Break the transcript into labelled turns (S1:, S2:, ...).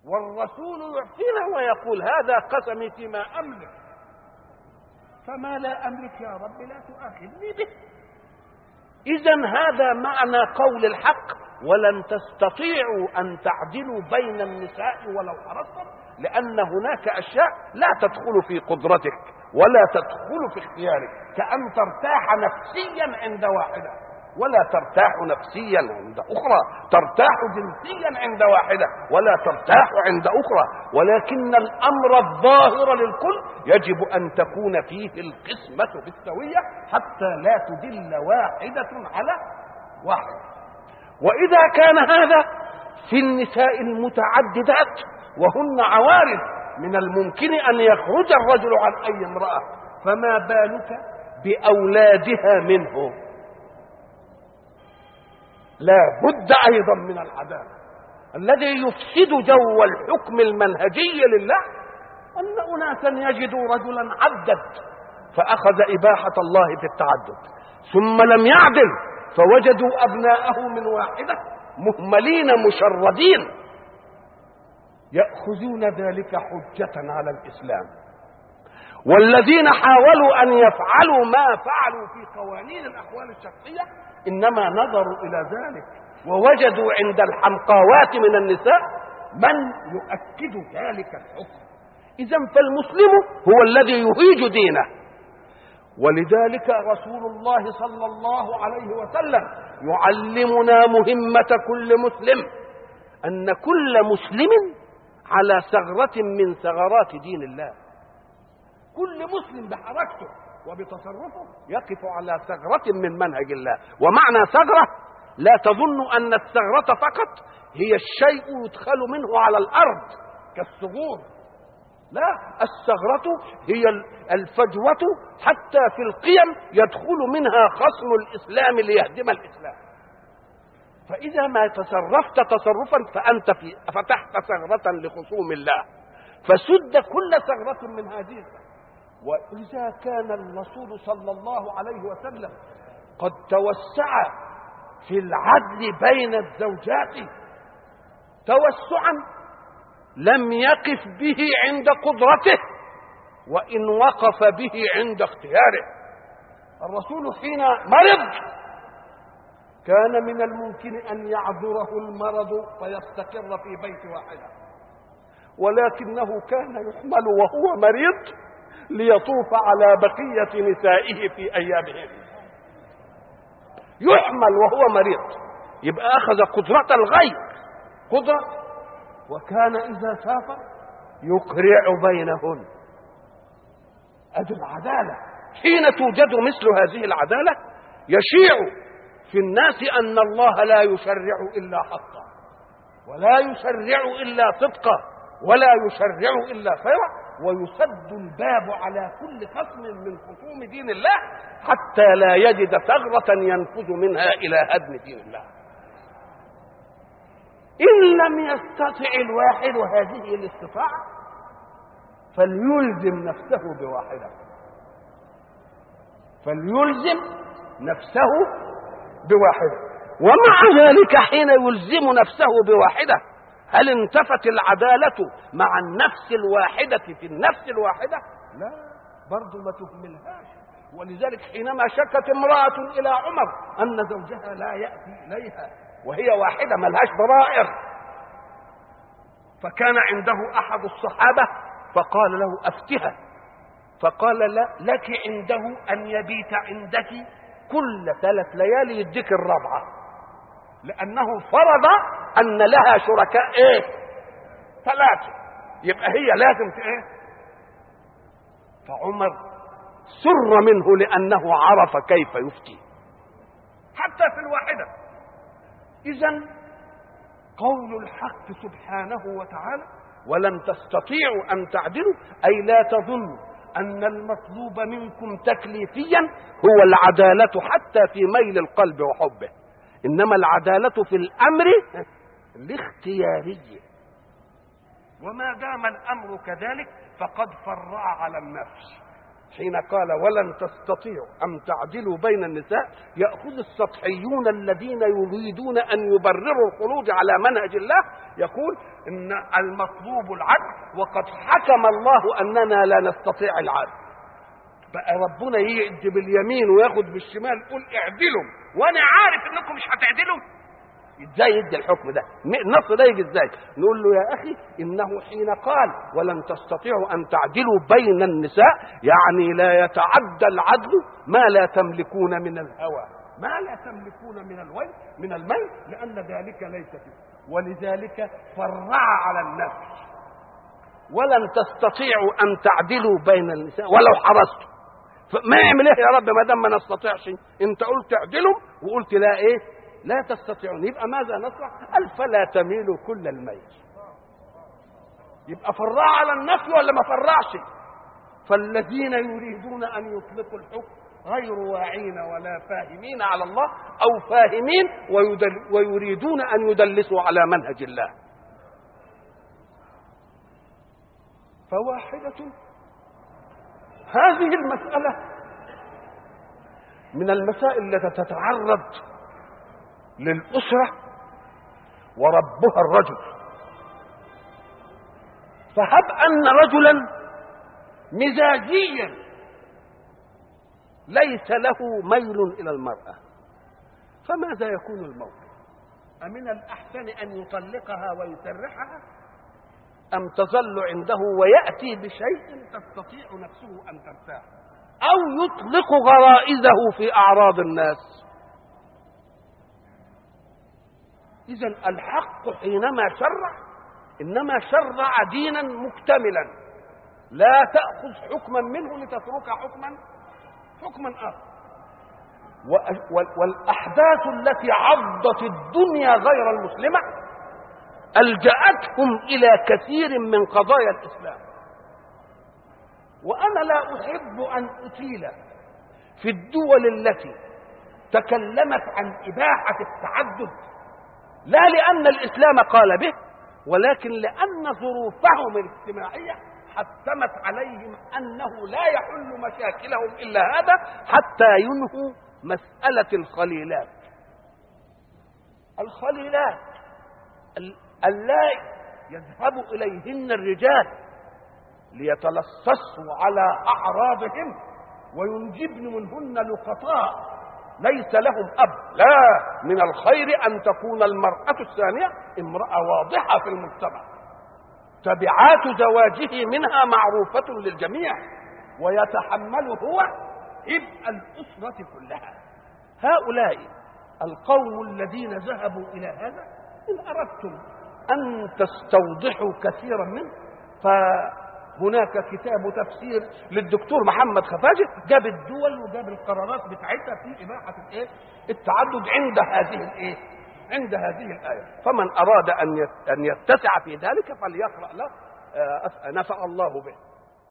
S1: والرسول يعطينا ويقول هذا قسمي فيما أملك، فما لا أملك يا رب لا تؤاخذني به. إذن هذا معنى قول الحق ولن تستطيعوا أن تعدلوا بين النساء ولو حرصتم، لأن هناك أشياء لا تدخل في قدرتك ولا تدخل في اختيارك، كأن ترتاح نفسيا عند واحدة ولا ترتاح نفسيا عند أخرى، ترتاح جنسيا عند واحدة ولا ترتاح عند أخرى، ولكن الأمر الظاهر للكل يجب أن تكون فيه القسمة بالسوية حتى لا تدل واحدة على واحد. وإذا كان هذا في النساء المتعددات وهن عوارض من الممكن أن يخرج الرجل عن أي امرأة، فما بالك بأولادها منه؟ لا بد أيضا من العدالة. الذي يفسد جو الحكم المنهجي لله أن أناسا يجدوا رجلا عدد فأخذ إباحة الله في التعدد، ثم لم يعدل فوجدوا أبناءه من واحدة مهملين مشردين، يأخذون ذلك حجة على الإسلام. والذين حاولوا أن يفعلوا ما فعلوا في قوانين الأحوال الشخصية إنما نظروا إلى ذلك ووجدوا عند الحمقاوات من النساء من يؤكد ذلك الحكم. إذن فالمسلم هو الذي يهيج دينه، ولذلك رسول الله صلى الله عليه وسلم يعلمنا مهمة كل مسلم، أن كل مسلم على ثغرة من ثغرات دين الله. كل مسلم بحركته وبتصرفه يقف على ثغرة من منهج الله. ومعنى ثغرة لا تظن أن الثغرة فقط هي الشيء يدخل منه على الأرض كالثغور، لا، الثغرة هي الفجوة حتى في القيم يدخل منها خصم الإسلام ليهدم الإسلام. فإذا ما تصرفت تصرفا فأنت فتحت ثغرة لخصوم الله، فسد كل ثغرة من هذه. وإذا كان الرسول صلى الله عليه وسلم قد توسع في العدل بين الزوجات توسعا لم يقف به عند قدرته وإن وقف به عند اختياره. الرسول حين مرض كان من الممكن أن يعذره المرض فيستقر في بيت واحدة، ولكنه كان يحمل وهو مريض ليطوف على بقية نسائه في أيامهم. يحمل وهو مريض، يبقى أخذ قدرة الغير قدرة. وكان إذا سافر يقرع بينهن. أدي العدالة. حين توجد مثل هذه العدالة يشيع في الناس أن الله لا يشرع إلا حقا، ولا يشرع إلا صدقا، ولا يشرع إلا خيرا، ويسد الباب على كل خصم من خصوم دين الله حتى لا يجد ثغرة ينفذ منها إلى هدم دين الله. إن لم يستطع الواحد هذه الاستطاعة فليلزم نفسه بواحدة، فليلزم نفسه بواحدة. ومع ذلك حين يلزم نفسه بواحدة هل انتفت العدالة مع النفس الواحدة في النفس الواحدة؟ لا، برضو ما تهملهاش. ولذلك حينما شكت امرأة إلى عمر أن زوجها لا يأتي إليها وهي واحدة ملهاش ضرائر، فكان عنده أحد الصحابة فقال له أفتها، فقال لا، لك عنده أن يبيت عندك كل 3 ليالي يديك الرابعة، لأنه فرض أن لها شركاء 3، يبقى هي لازم فعمر سر منه لأنه عرف كيف يفتي حتى في الواحدة. إذن قول الحق سبحانه وتعالى ولن تستطيعوا أن تعدلوا، أي لا تظنوا أن المطلوب منكم تكليفيا هو العدالة حتى في ميل القلب وحبه، إنما العدالة في الأمر الاختياري. وما دام الأمر كذلك فقد فرع على النفس، حين قال ولن تستطيعوا أن تعدلوا بين النساء، يأخذ السطحيون الذين يريدون أن يبرروا الخروج على منهج الله يقول إن المطلوب العدل وقد حكم الله أننا لا نستطيع العدل. بقى ربنا يدي باليمين وياخد بالشمال يقول اعدلوا وأنا عارف إنكم مش هتعدلوا؟ ازاي يدي الحكم ده؟ النص ده يجي ازاي؟ نقول له يا اخي انه حين قال ولن تستطيعوا ان تعدلوا بين النساء يعني لا يتعدى العدل ما لا تملكون من الهوى، ما لا تملكون من الميل، لان ذلك ليس فيه. ولذلك فرع على النفي ولن تستطيعوا ان تعدلوا بين النساء ولو حرصتم. ما يعمل ايه يا رب ما دام ما نستطيعش؟ انت قلت اعدلوا وقلت لا ايه؟ لا تستطيعون. يبقى ماذا نصنع؟ قال فلا تميلوا كل الميل. يبقى فرع على النفي ولا ما فرعش؟ فالذين يريدون ان يطلقوا الحكم غير واعين ولا فاهمين على الله، او فاهمين ويريدون ان يدلسوا على منهج الله. فواحدة هذه المسألة من المسائل التي تتعرض للأسرة وربها الرجل. فهب أن رجلا مزاجيا ليس له ميل إلى المرأة، فماذا يكون الموقف؟ أمن الأحسن أن يطلقها ويسرحها، أم تظل عنده ويأتي بشيء تستطيع نفسه أن ترتاح، أو يطلق غرائزه في أعراض الناس؟ إذن الحق حينما شرع إنما شرع دينا مكتملا، لا تأخذ حكما منه لتترك حكما آخر. والأحداث التي عضت الدنيا غير المسلمة ألجأتهم إلى كثير من قضايا الإسلام. وأنا لا أحب أن أطيل في الدول التي تكلمت عن إباحة التعدد، لا لأن الإسلام قال به، ولكن لأن ظروفهم الاجتماعية حتمت عليهم أنه لا يحل مشاكلهم إلا هذا حتى ينهوا مسألة الخليلات اللائي يذهب إليهن الرجال ليتلصصوا على أعراضهم وينجبن منهن لقطاء ليس لهم أب. لا، من الخير أن تكون المرأة الثانية امرأة واضحة في المجتمع، تبعات زواجه منها معروفة للجميع، ويتحمل هو عبء الأسرة كلها. هؤلاء القوم الذين ذهبوا إلى هذا، إن أردتم أن تستوضحوا كثيرا منه فهناك كتاب تفسير للدكتور محمد خفاجي جاب الدول وجاب القرارات بتاعتها في إباحة التعدد عند هذه الآية. فمن أراد أن يتسع في ذلك فليقرأ له نفع الله به.